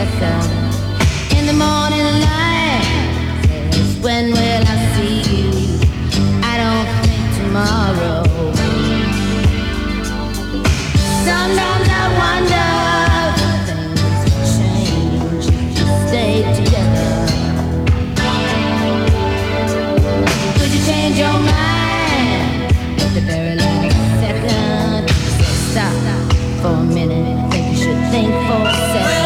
second. In the morning light says, when will I see you? I don't think tomorrow. Sometimes I wonder if things will change if you stay together. Could you change your mind at the very last second? Stop for a minute. I think you should think for a second.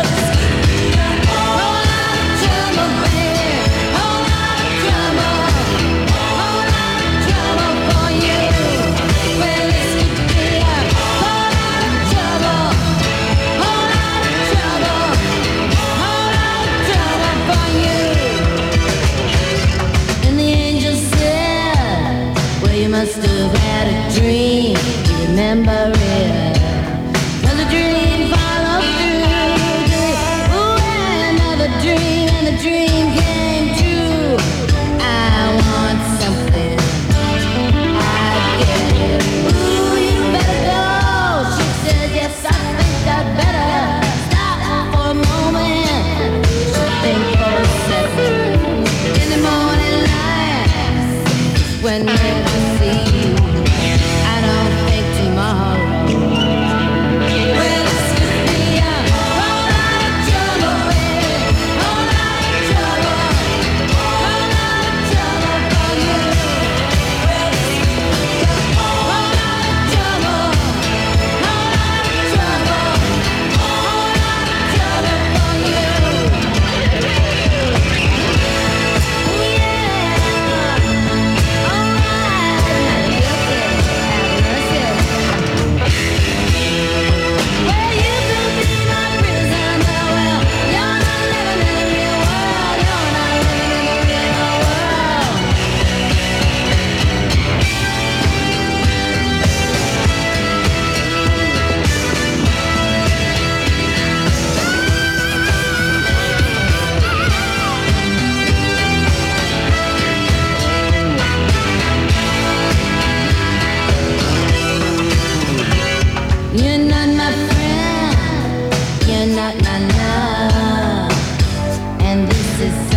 Must have had a dream, you remember it. Was a dream followed through. Ooh, another dream, and the dream came true. I want something, I get it. Ooh, you better go. She said, yes, I think I'd better stop for a moment. Think for a second. In the morning light, when you're not my friend, you're not my love, and this is